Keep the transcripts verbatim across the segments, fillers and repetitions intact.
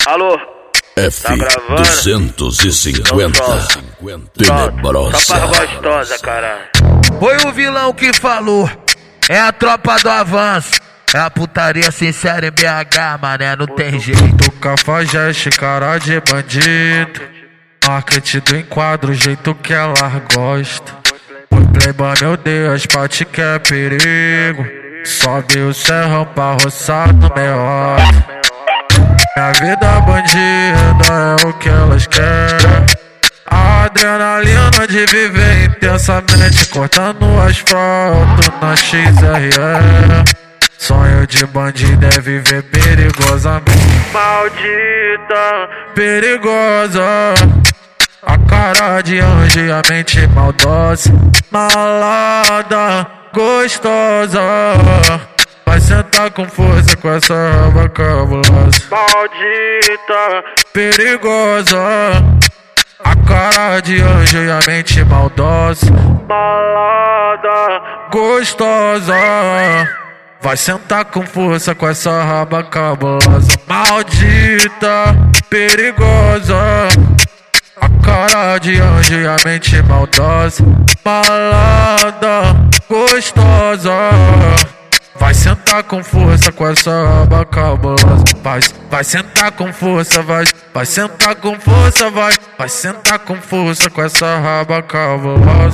Alô? F Tá gravando? duzentos e cinquenta Tenebrosa. Só pra gostosa, caralho. Foi o vilão que falou, é a tropa do avanço. É a putaria sincera em B H, mané, não tem jeito. Cafajeste, cara de bandido. Marketing do enquadro, o jeito que ela gosta. O playboy, meu Deus, pate que é perigo. Sobe o serrão pra roçar no meio. Minha vida bandida é o que elas querem. A adrenalina de viver intensamente, cortando o asfalto na X R E. Sonho de bandido é viver perigosamente. Maldita, perigosa, a cara de anjo e a mente maldosa. Malada, gostosa, vai sentar com força com essa raba cabulosa. Maldita, perigosa, a cara de anjo e a mente maldosa. Malada, gostosa, vai sentar com força com essa raba cabulosa. Maldita, perigosa, a cara de anjo e a mente maldosa. Malada, gostosa, vai sentar com força com essa raba cabulosa. Vai, vai sentar com força, vai, vai sentar com força, vai, vai sentar com força com essa raba cabulosa.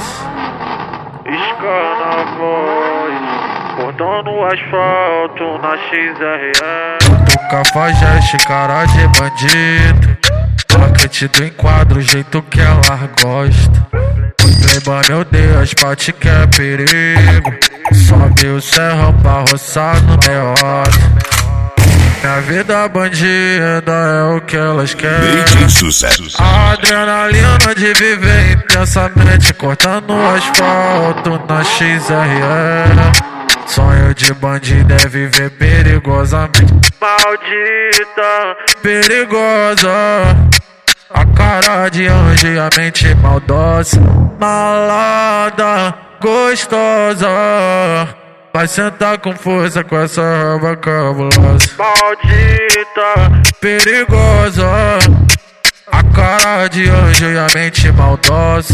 Escana a voz, cortando o asfalto na X R E. Do cafajeste, cara de bandido. Marketing do enquadro, o jeito que ela gosta. O playboy, meu Deus, pate que é perigo. Sobe o serrão pra roçar no meio. Minha vida bandida é o que elas querem. A adrenalina de viver intensamente, cortando o asfalto na X R E. Sonho de bandido é viver perigosamente. Maldita, perigosa, a cara de anjo e a mente maldosa. Malada, gostosa, vai sentar com força com essa raba cabulosa. Maldita, perigosa, a cara de anjo e a mente maldosa.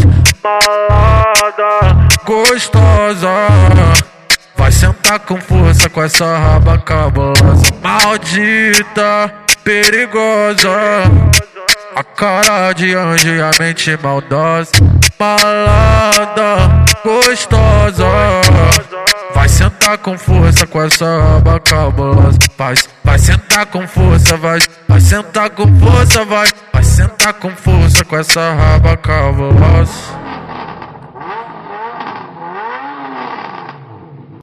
Malada, gostosa, vai sentar com força com essa raba cabulosa. Maldita, perigosa, a cara de anjo e a mente maldosa. Malada, gostosa, vai sentar com força com essa raba cabulosa. Vai, vai sentar com força, vai, vai sentar com força, vai, vai sentar com força com essa raba cabulosa.